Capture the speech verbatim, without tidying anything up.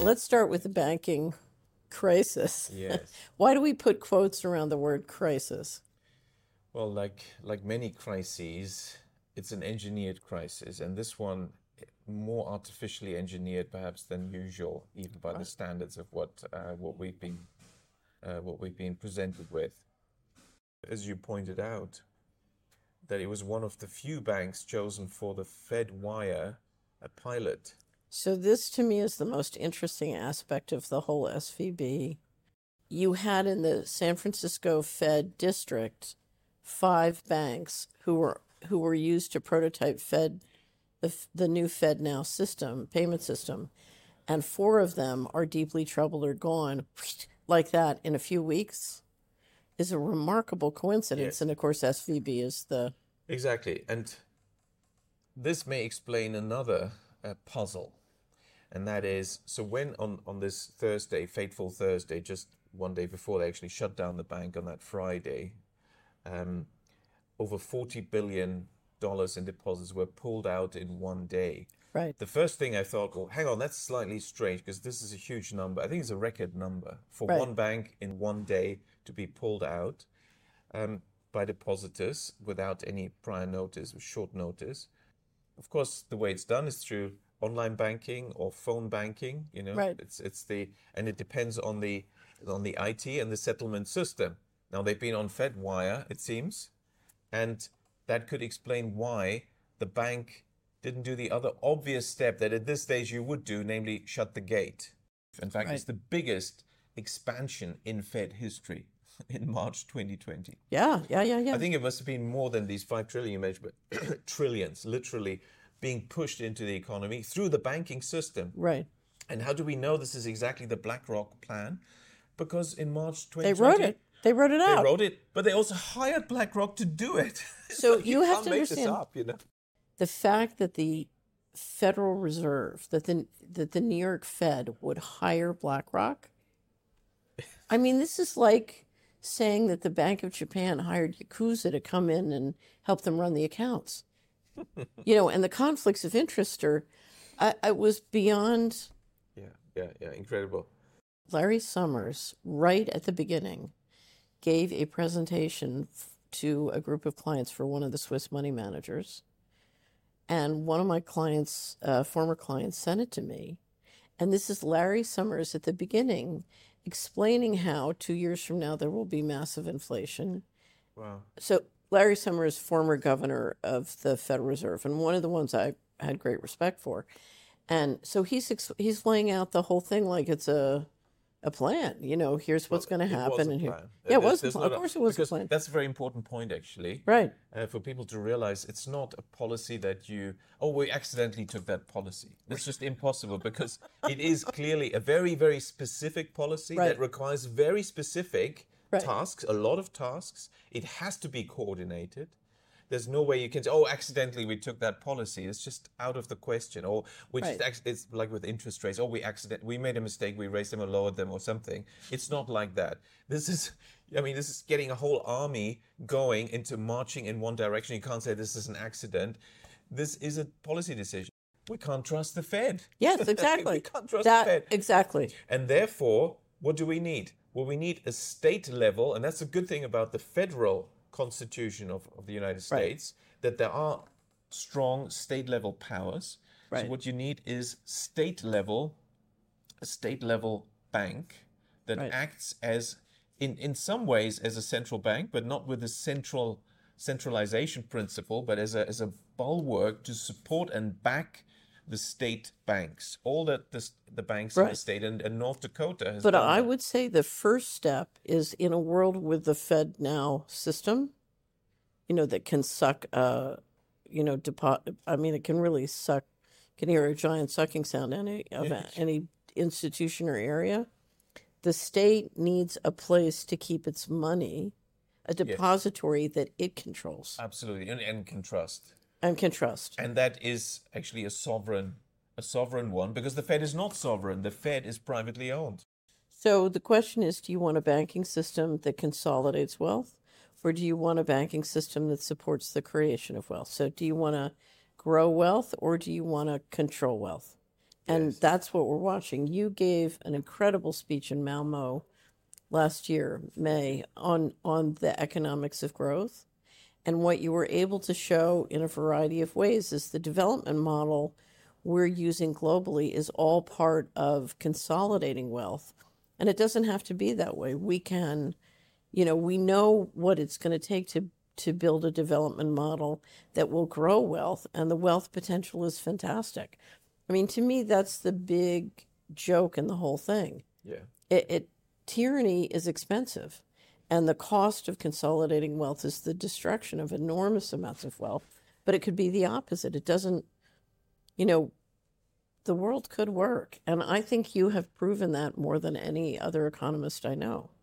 let's start with the banking crisis. Yes. Why do we put quotes around the word crisis? Well, like like many crises, it's an engineered crisis, and this one more artificially engineered perhaps than usual, even by the standards of what uh, what we've been uh, what we've been presented with. As you pointed out, that it was one of the few banks chosen for the Fedwire, a pilot. So this to me is the most interesting aspect of the whole S V B. You had in the San Francisco Fed district five banks who were who were used to prototype Fed the the new FedNow system, payment system, and four of them are deeply troubled or gone like that in a few weeks is a remarkable coincidence. Yes. And of course S V B is the Exactly. And this may explain another uh, puzzle. And that is, so when on, on this Thursday, fateful Thursday, just one day before they actually shut down the bank on that Friday, um, over forty billion dollars in deposits were pulled out in one day. right. The first thing I thought, well, hang on, that's slightly strange because this is a huge number. I think it's a record number for Right. one bank in one day to be pulled out um, by depositors without any prior notice, short notice. Of course, the way it's done is through online banking or phone banking. You know, Right. it's it's the and it depends on the on the I T and the settlement system. Now they've been on Fedwire, it seems, and that could explain why the bank didn't do the other obvious step that at this stage you would do, namely shut the gate. In fact, Right. it's the biggest expansion in Fed history in March twenty twenty. Yeah, yeah, yeah, yeah. I think it must have been more than these five trillion you mentioned, but trillions literally being pushed into the economy through the banking system. right. And how do we know this is exactly the BlackRock plan? Because in March twenty They twenty, wrote it. They wrote it They out. wrote it, but they also hired BlackRock to do it. So you have can't to make understand- this up, you know. The fact that the Federal Reserve, that the that the New York Fed would hire BlackRock. I mean, this is like saying that the Bank of Japan hired Yakuza to come in and help them run the accounts. You know, and the conflicts of interest are, I, I was beyond. Yeah, yeah, yeah, incredible. Larry Summers, right at the beginning, gave a presentation f- to a group of clients for one of the Swiss money managers. And one of my clients, uh, former clients, sent it to me. And this is Larry Summers at the beginning explaining how two years from now there will be massive inflation. Wow. So Larry Summers, former governor of the Federal Reserve, and one of the ones I had great respect for. And so he's ex- he's laying out the whole thing like it's a a plan. You know, here's what's going to It was happen. a and here, plan. yeah, it There's- was. A there's plan. not Of course, it was a because plan. That's a very important point, actually. Right. Uh, for people to realize it's not a policy that you, oh, we accidentally took that policy. It's just impossible because it is clearly a very, very specific policy Right. that requires very specific Right. tasks, a lot of tasks. It has to be coordinated. There's no way you can say, oh, accidentally we took that policy. It's just out of the question. Or we just, Right. ac- it's like with interest rates. Oh, we accident, we made a mistake. We raised them or lowered them or something. It's not like that. This is, I mean, this is getting a whole army going into marching in one direction. You can't say this is an accident. This is a policy decision. We can't trust the Fed. Yes, exactly. we can't trust that, the Fed. Exactly. And therefore, what do we need? Well, we need a state level, and that's a good thing about the federal constitution of, of the United States, that there are strong state level powers. Right. So what you need is state level, a state level bank that Right. acts as, in, in some ways, as a central bank, but not with a central centralization principle, but as a, as a bulwark to support and back the state banks, all that the, the banks in the Right. state, and, and North Dakota has But done I that. would say the first step is in a world with the Fed now system, you know, that can suck, uh, you know, depo- I mean, it can really suck, can hear a giant sucking sound any of Yeah. any institution or area. The state needs a place to keep its money, a depository that it controls Absolutely, and, and can trust. and can trust. And that is actually a sovereign, a sovereign one, because the Fed is not sovereign. The Fed is privately owned. So the question is, do you want a banking system that consolidates wealth, or do you want a banking system that supports the creation of wealth? So do you want to grow wealth, or do you want to control wealth? And Yes. that's what we're watching. You gave an incredible speech in Malmo last year, May, on, on the economics of growth. And what you were able to show in a variety of ways is the development model we're using globally is all part of consolidating wealth. And it doesn't have to be that way. We can, you know, we know what it's going to take to, to build a development model that will grow wealth, and the wealth potential is fantastic. I mean, to me, that's the big joke in the whole thing. Yeah. It, it tyranny is expensive, and the cost of consolidating wealth is the destruction of enormous amounts of wealth. But it could be the opposite. It doesn't, you know, the world could work. And I think you have proven that more than any other economist I know.